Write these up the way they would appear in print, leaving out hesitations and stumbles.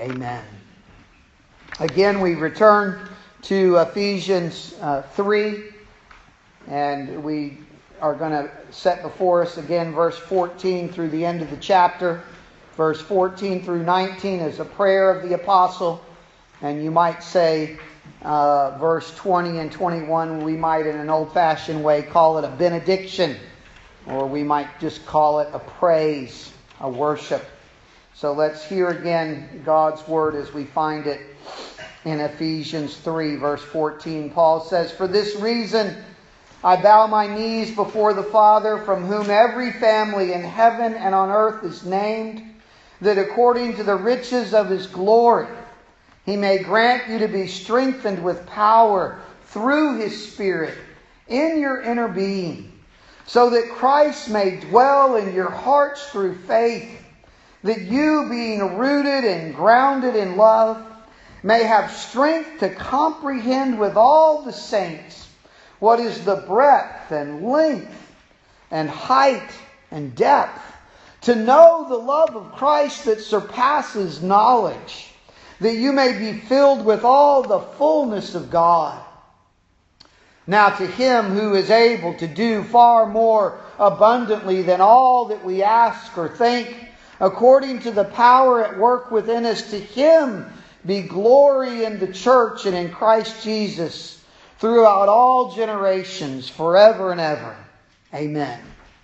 Amen. Again, we return to Ephesians 3, and we are going to set before us again verse 14 through the end of the chapter. Verse 14 through 19 is a prayer of the apostle, and you might say verse 20 and 21, we might in an old-fashioned way call it a benediction, or we might just call it a praise, a worship. So let's hear again God's Word as we find it in Ephesians 3, verse 14. Paul says, "For this reason I bow my knees before the Father, from whom every family in heaven and on earth is named, that according to the riches of His glory He may grant you to be strengthened with power through His Spirit in your inner being, so that Christ may dwell in your hearts through faith, that you, being rooted and grounded in love, may have strength to comprehend with all the saints what is the breadth and length and height and depth, to know the love of Christ that surpasses knowledge, that you may be filled with all the fullness of God. Now to Him who is able to do far more abundantly than all that we ask or think, according to the power at work within us, to Him be glory in the church and in Christ Jesus throughout all generations, forever and ever. Amen."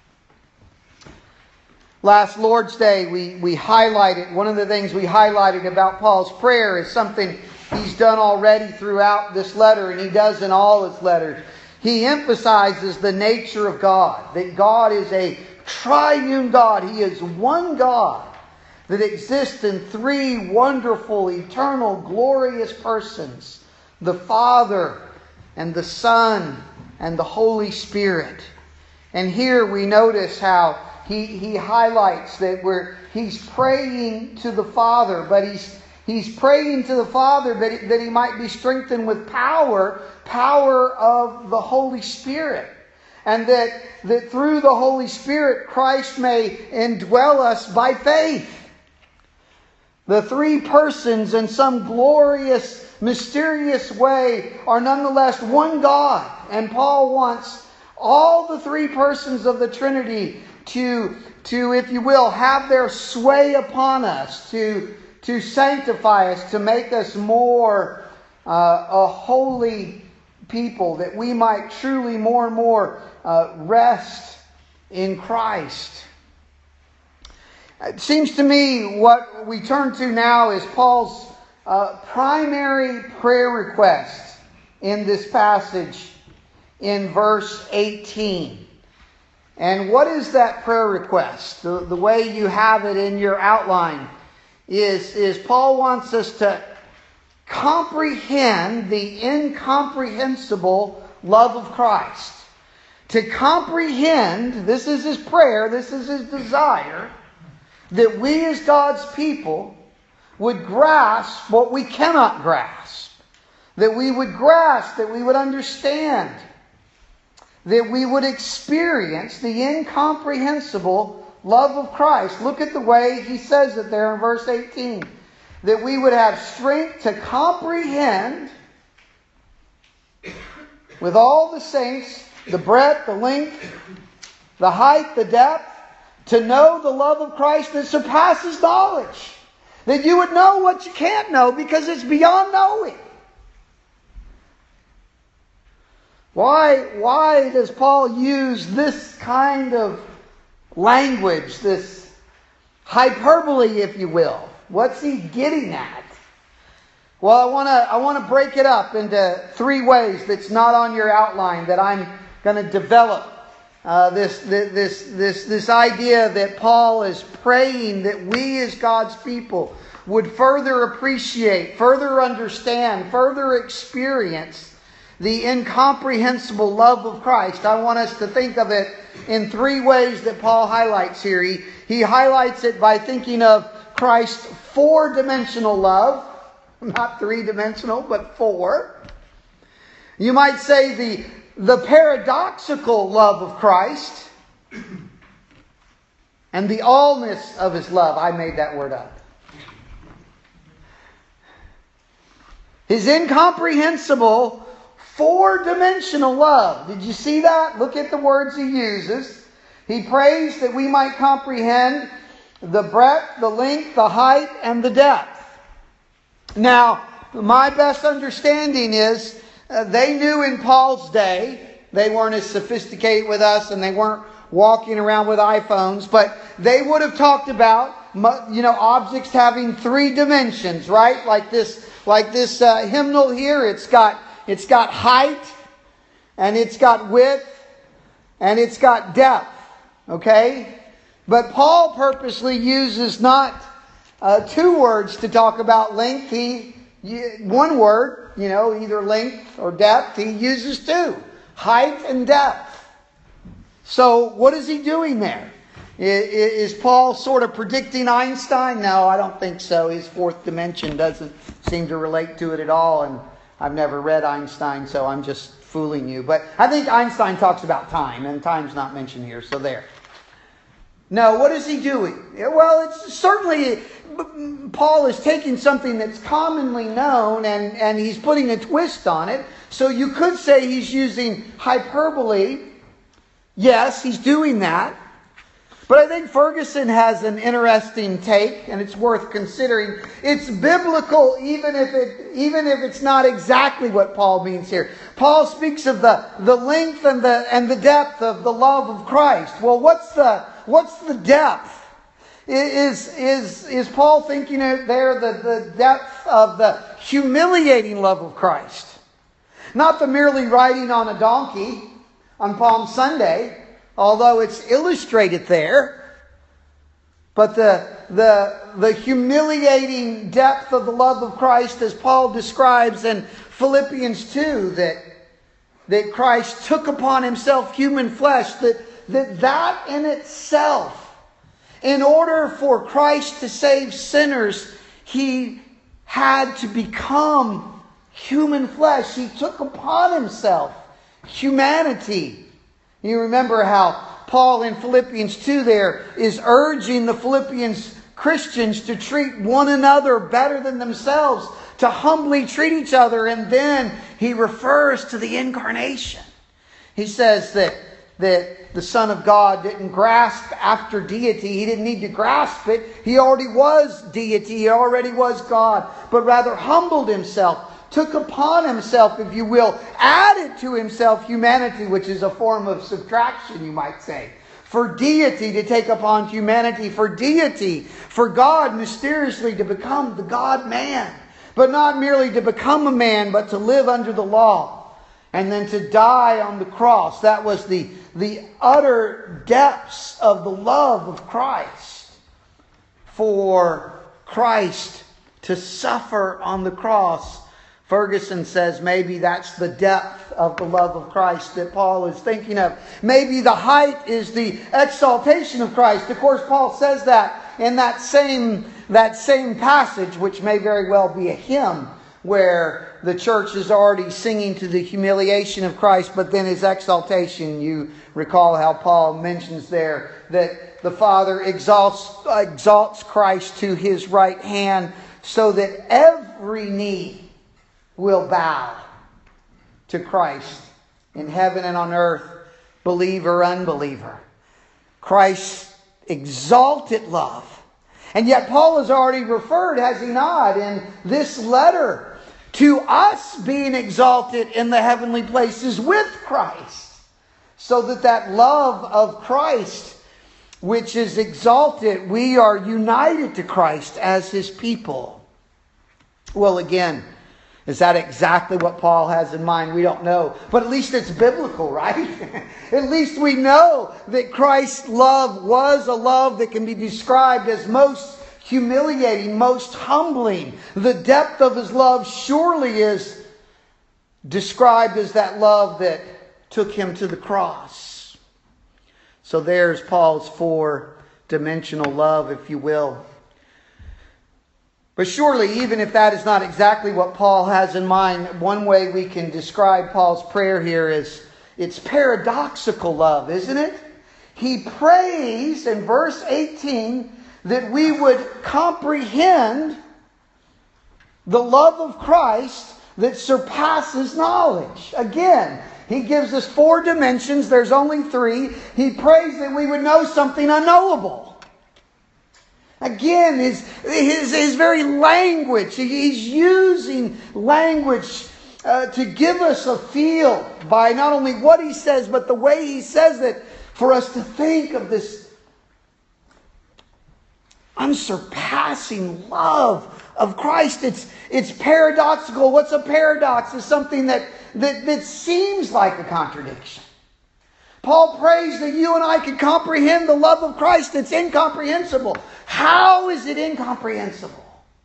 Last Lord's Day, we highlighted, one of the things we highlighted about Paul's prayer is something he's done already throughout this letter, and he does in all his letters. He emphasizes the nature of God, that God is a triune God. He is one God that exists in three wonderful, eternal, glorious persons: the Father and the Son and the Holy Spirit. And here we notice how he highlights that he's praying to the Father, but he's praying to the Father that He might be strengthened with power of the Holy Spirit. And that through the Holy Spirit, Christ may indwell us by faith. The three persons in some glorious, mysterious way are nonetheless one God. And Paul wants all the three persons of the Trinity to, if you will, have their sway upon us, to sanctify us, to make us more a holy people, that we might truly more and more rest in Christ. It seems to me what we turn to now is Paul's primary prayer request in this passage in verse 18. And what is that prayer request? The way you have it in your outline is Paul wants us to comprehend the incomprehensible love of Christ. To comprehend, this is his prayer, this is his desire, that we as God's people would grasp what we cannot grasp. That we would grasp, that we would understand, that we would experience the incomprehensible love of Christ. Look at the way he says it there in verse 18. That we would have strength to comprehend with all the saints the breadth, the length, the height, the depth, to know the love of Christ that surpasses knowledge. That you would know what you can't know because it's beyond knowing. Why does Paul use this kind of language, this hyperbole, if you will? What's he getting at? Well, I want to break it up into three ways that's not on your outline, that I'm going to develop this idea that Paul is praying that we as God's people would further appreciate, further understand, further experience the incomprehensible love of Christ. I want us to think of it in three ways that Paul highlights here. He highlights it by thinking of Christ's four-dimensional love, not three-dimensional, but four. You might say the paradoxical love of Christ and the allness of His love. I made that word up. His incomprehensible, four-dimensional love. Did you see that? Look at the words he uses. He prays that we might comprehend the breadth, the length, the height, and the depth. Now, my best understanding is they knew in Paul's day, they weren't as sophisticated with us and they weren't walking around with iPhones, but they would have talked about, objects having three dimensions, right? Like this hymnal here, it's got height, and it's got width, and it's got depth. Okay? But Paul purposely uses not two words to talk about length. One word, either length or depth. He uses two. Height and depth. So what is he doing there? Is Paul sort of predicting Einstein? No, I don't think so. His fourth dimension doesn't seem to relate to it at all. And I've never read Einstein, so I'm just fooling you. But I think Einstein talks about time, and time's not mentioned here, so there. No, what is he doing? Well, it's certainly, Paul is taking something that's commonly known and he's putting a twist on it. So you could say he's using hyperbole. Yes, he's doing that. But I think Ferguson has an interesting take, and it's worth considering. It's biblical, even if it's not exactly what Paul means here. Paul speaks of the length and the depth of the love of Christ. Well, what's the depth? Is Paul thinking there the depth of the humiliating love of Christ? Not the merely riding on a donkey on Palm Sunday, although it's illustrated there, but the humiliating depth of the love of Christ, as Paul describes in Philippians 2, that Christ took upon himself human flesh, that in itself, in order for Christ to save sinners, he had to become human flesh. He took upon himself humanity. You remember how Paul in Philippians 2 there is urging the Philippians Christians to treat one another better than themselves, to humbly treat each other. And then he refers to the incarnation. He says that the Son of God didn't grasp after deity. He didn't need to grasp it. He already was deity. He already was God. But rather humbled himself. Took upon himself, if you will, added to himself humanity, which is a form of subtraction, you might say. For deity to take upon humanity, for deity, for God mysteriously to become the God-man. But not merely to become a man, but to live under the law. And then to die on the cross. That was the utter depths of the love of Christ. For Christ to suffer on the cross. Ferguson says maybe that's the depth of the love of Christ that Paul is thinking of. Maybe the height is the exaltation of Christ. Of course, Paul says that in that same passage, which may very well be a hymn, where the church is already singing to the humiliation of Christ, but then his exaltation. You recall how Paul mentions there that the Father exalts Christ to his right hand so that every knee will bow to Christ in heaven and on earth, believer, unbeliever. Christ's exalted love. And yet Paul has already referred, has he not, in this letter to us being exalted in the heavenly places with Christ. So that love of Christ, which is exalted, we are united to Christ as his people. Well, again, is that exactly what Paul has in mind? We don't know. But at least it's biblical, right? At least we know that Christ's love was a love that can be described as most humiliating, most humbling. The depth of his love surely is described as that love that took him to the cross. So there's Paul's four-dimensional love, if you will. But surely, even if that is not exactly what Paul has in mind, one way we can describe Paul's prayer here is it's paradoxical love, isn't it? He prays in verse 18 that we would comprehend the love of Christ that surpasses knowledge. Again, He gives us 4 dimensions. There's only 3. He prays that we would know something unknowable. Again, his very language, He's using language to give us a feel by not only what He says, but the way He says it, for us to think of this unsurpassing love of Christ. It's paradoxical. What's a paradox? It's something that seems like a contradiction. Paul prays that you and I can comprehend the love of Christ that's incomprehensible. How is it incomprehensible?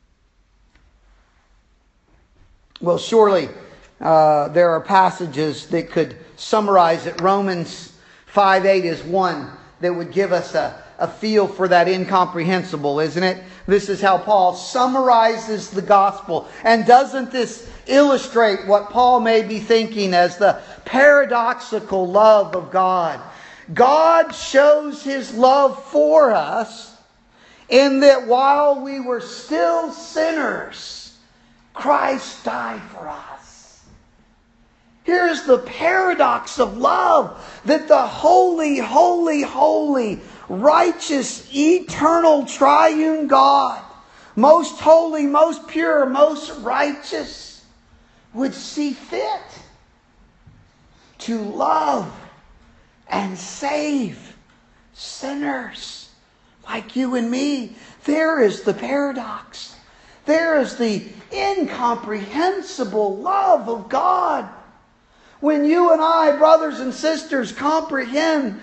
Well, surely there are passages that could summarize it. Romans 5:8 is one that would give us a feel for that incomprehensible, isn't it? This is how Paul summarizes the gospel. And doesn't this illustrate what Paul may be thinking as the paradoxical love of God? God shows His love for us in that while we were still sinners, Christ died for us. Here's the paradox of love, that the holy, holy, holy, righteous, eternal, triune God, most holy, most pure, most righteous, would see fit to love and save sinners like you and me. There is the paradox. There is the incomprehensible love of God. When you and I, brothers and sisters, comprehend,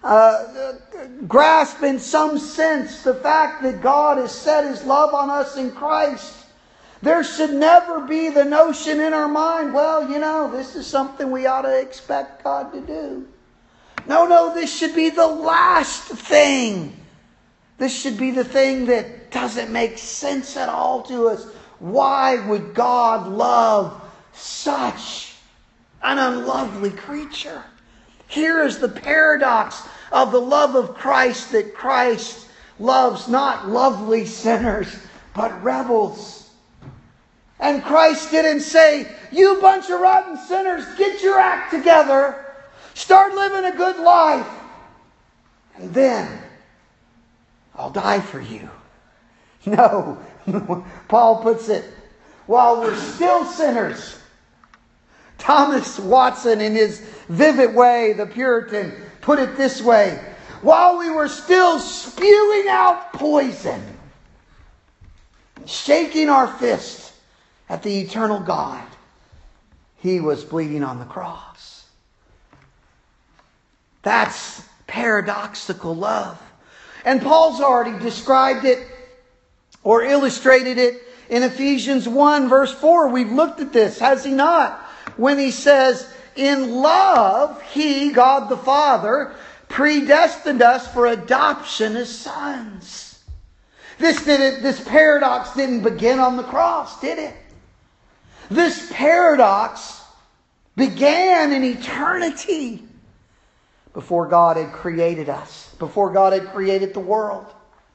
grasp in some sense the fact that God has set His love on us in Christ, there should never be the notion in our mind, well, this is something we ought to expect God to do. No, this should be the last thing. This should be the thing that doesn't make sense at all to us. Why would God love such an unlovely creature? Here is the paradox of the love of Christ, that Christ loves not lovely sinners, but rebels. And Christ didn't say, you bunch of rotten sinners, get your act together, start living a good life, and then I'll die for you. No, Paul puts it, while we're still sinners. Thomas Watson, in his vivid way, the Puritan, put it this way: while we were still spewing out poison, shaking our fist at the eternal God, He was bleeding on the cross. That's paradoxical love. And Paul's already described it or illustrated it in Ephesians 1 verse 4. We've looked at this, has he not? When he says, in love, He, God the Father, predestined us for adoption as sons. This paradox didn't begin on the cross, did it? This paradox began in eternity, before God had created us, before God had created the world.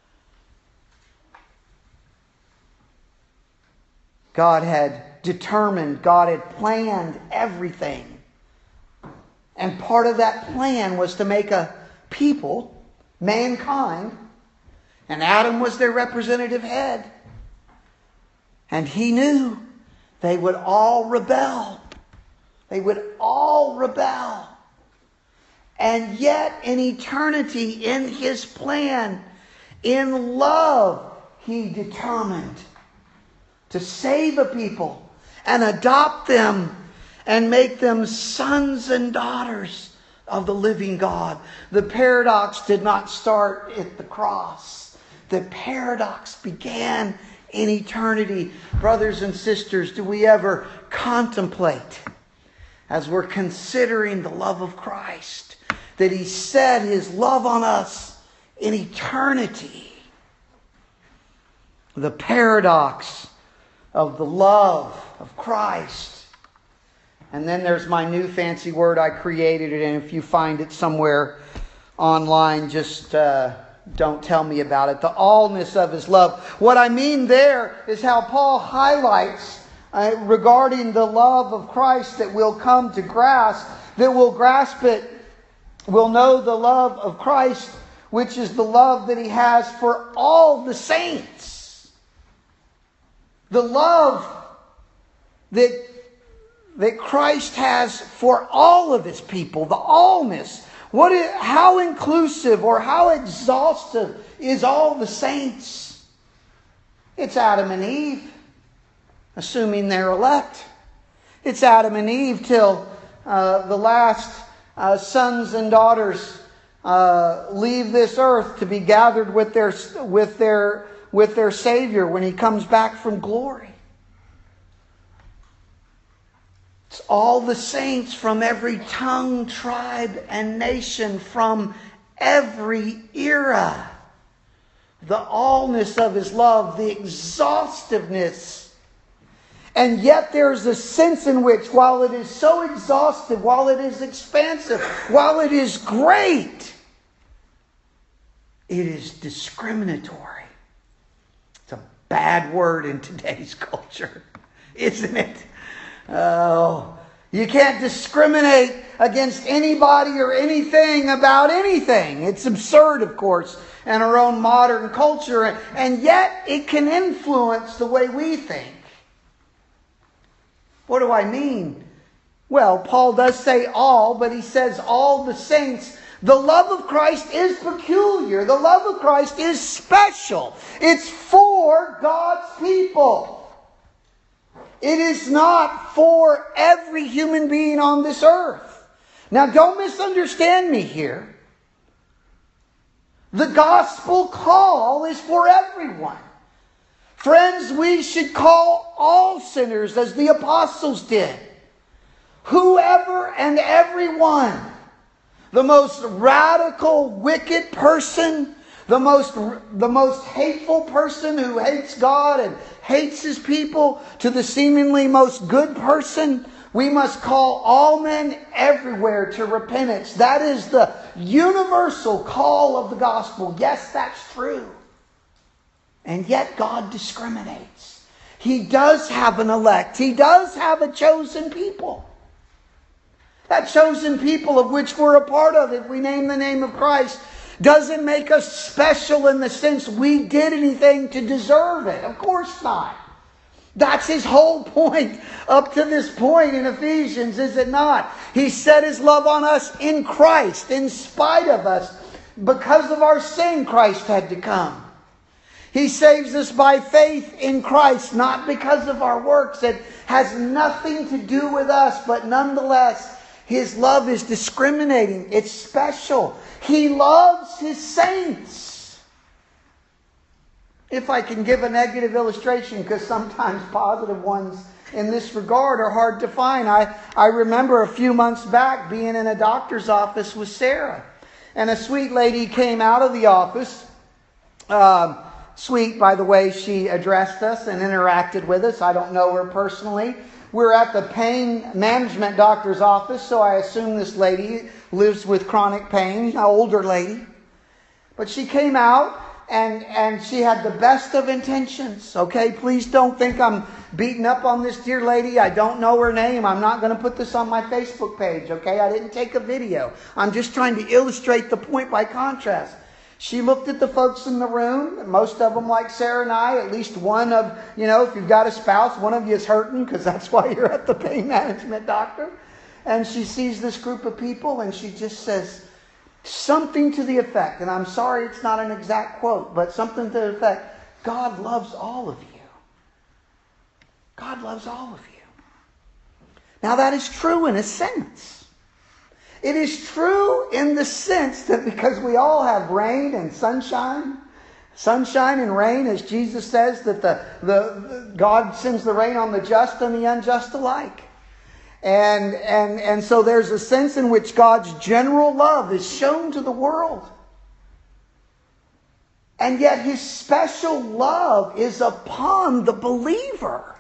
God had determined, God had planned everything. And part of that plan was to make a people, mankind, and Adam was their representative head. And He knew they would all rebel. They would all rebel. And yet, in eternity, in His plan, in love, He determined to save a people and adopt them and make them sons and daughters of the living God. The paradox did not start at the cross. The paradox began in eternity. Brothers and sisters, do we ever contemplate, as we're considering the love of Christ, that He set His love on us in eternity? The paradox of the love of Christ. And then there's my new fancy word, I created it, and if you find it somewhere online, just don't tell me about it. The allness of His love. What I mean there is how Paul highlights regarding the love of Christ that we'll come to grasp, that we'll grasp it, we'll know the love of Christ, which is the love that He has for all the saints. The love that Christ has for all of His people, the allness. How inclusive or how exhaustive is all the saints? It's Adam and Eve, assuming they're elect. It's Adam and Eve till the last sons and daughters leave this earth to be gathered with their Savior when He comes back from glory. It's all the saints from every tongue, tribe, and nation, from every era. The allness of His love, the exhaustiveness. And yet there's a sense in which, while it is so exhaustive, while it is expansive, while it is great, it is discriminatory. It's a bad word in today's culture, isn't it? Oh, you can't discriminate against anybody or anything about anything. It's absurd, of course, in our own modern culture. And yet it can influence the way we think. What do I mean? Well, Paul does say all, but he says all the saints. The love of Christ is peculiar. The love of Christ is special. It's for God's people. It is not for every human being on this earth. Now, don't misunderstand me here. The gospel call is for everyone. Friends, we should call all sinners as the apostles did. Whoever and everyone. The most radical, wicked person, the most hateful person who hates God and hates His people, to the seemingly most good person. We must call all men everywhere to repentance. That is the universal call of the gospel. Yes, that's true. And yet God discriminates. He does have an elect. He does have a chosen people. That chosen people of which we're a part of, if we name the name of Christ, doesn't make us special in the sense we did anything to deserve it. Of course not. That's His whole point up to this point in Ephesians, is it not? He set His love on us in Christ, in spite of us. Because of our sin, Christ had to come. He saves us by faith in Christ, not because of our works. It has nothing to do with us, but nonetheless, His love is discriminating. It's special. He loves His saints. If I can give a negative illustration, because sometimes positive ones in this regard are hard to find. I remember a few months back being in a doctor's office with Sarah. And a sweet lady came out of the office. Sweet, by the way, she addressed us and interacted with us. I don't know her personally. We're at the pain management doctor's office, so I assume this lady lives with chronic pain, an older lady. But she came out and she had the best of intentions. Okay, please don't think I'm beating up on this dear lady. I don't know her name. I'm not going to put this on my Facebook page. Okay, I didn't take a video. I'm just trying to illustrate the point by contrast. She looked at the folks in the room, most of them like Sarah and I, at least one of, if you've got a spouse, one of you is hurting because that's why you're at the pain management doctor. And she sees this group of people and she just says something to the effect, and I'm sorry it's not an exact quote, but something to the effect, God loves all of you. God loves all of you. Now that is true in a sense. It is true in the sense that because we all have rain and sunshine and rain, as Jesus says, that the God sends the rain on the just and the unjust alike. And so there's a sense in which God's general love is shown to the world. And yet His special love is upon the believer.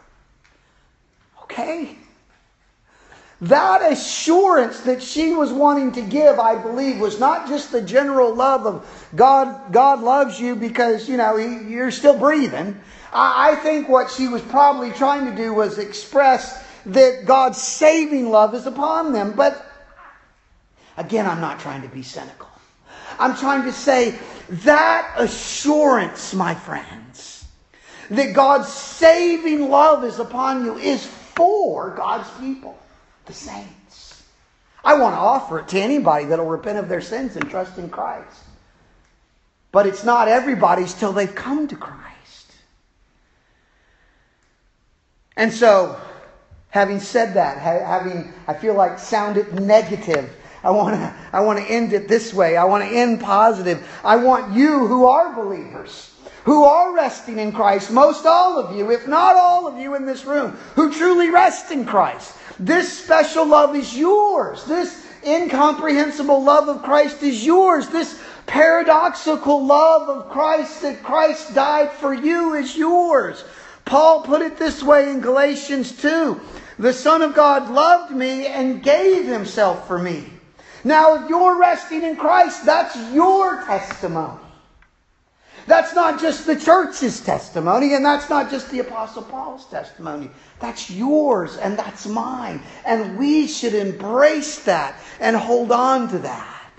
Okay? That assurance that she was wanting to give, I believe, was not just the general love of God loves you because, you're still breathing. I think what she was probably trying to do was express that God's saving love is upon them. But again, I'm not trying to be cynical. I'm trying to say that assurance, my friends, that God's saving love is upon you is for God's people, the saints. I want to offer it to anybody that will repent of their sins and trust in Christ. But it's not everybody's till they've come to Christ. And so, having said that, I feel like sounded negative, I want to end it this way. I want to end positive. I want you who are believers, who are resting in Christ, most all of you, if not all of you in this room, who truly rest in Christ. This special love is yours. This incomprehensible love of Christ is yours. This paradoxical love of Christ, that Christ died for you, is yours. Paul put it this way in Galatians 2. The Son of God loved me and gave Himself for me. Now, if you're resting in Christ, that's your testimony. That's not just the church's testimony, and that's not just the Apostle Paul's testimony. That's yours and that's mine. And we should embrace that and hold on to that.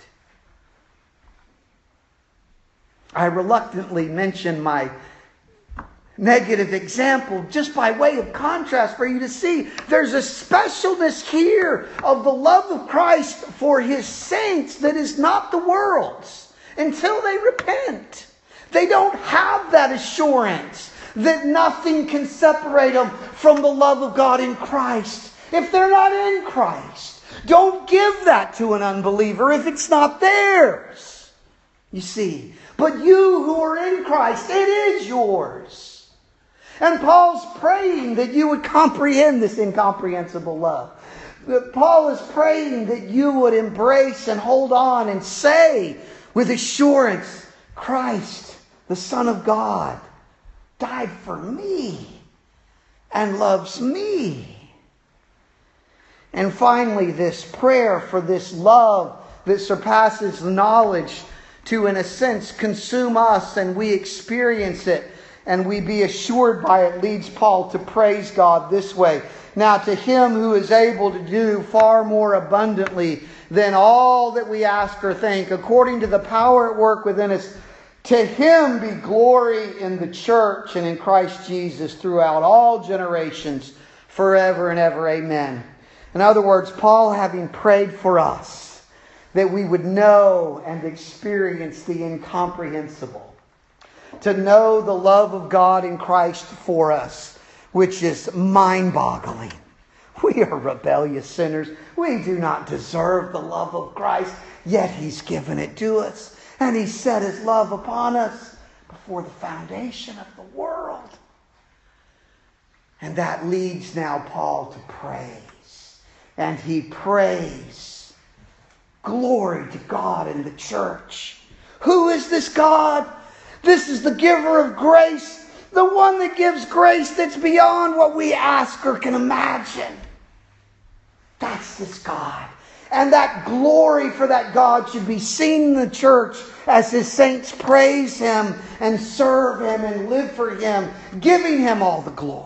I reluctantly mention my negative example just by way of contrast for you to see there's a specialness here of the love of Christ for His saints that is not the world's until they repent. They don't have that assurance that nothing can separate them from the love of God in Christ if they're not in Christ. Don't give that to an unbeliever if it's not theirs. You see, but you who are in Christ, it is yours. And Paul's praying that you would comprehend this incomprehensible love. Paul is praying that you would embrace and hold on and say with assurance, Christ, the Son of God, died for me and loves me. And finally, this prayer for this love that surpasses knowledge to, in a sense, consume us, and we experience it and we be assured by it, leads Paul to praise God this way. Now, to Him who is able to do far more abundantly than all that we ask or think, according to the power at work within us, to Him be glory in the church and in Christ Jesus throughout all generations, forever and ever. Amen. In other words, Paul, having prayed for us, that we would know and experience the incomprehensible, to know the love of God in Christ for us, which is mind-boggling. We are rebellious sinners. We do not deserve the love of Christ, yet He's given it to us. And He set His love upon us before the foundation of the world. And that leads now Paul to praise. And he prays, glory to God in the church. Who is this God? This is the giver of grace, the one that gives grace that's beyond what we ask or can imagine. That's this God. And that glory for that God should be seen in the church as His saints praise Him and serve Him and live for Him, giving Him all the glory.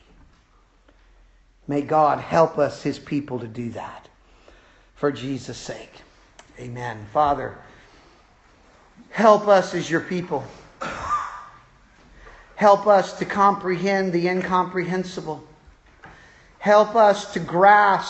May God help us, His people, to do that for Jesus' sake. Amen. Father, help us as Your people. Help us to comprehend the incomprehensible. Help us to grasp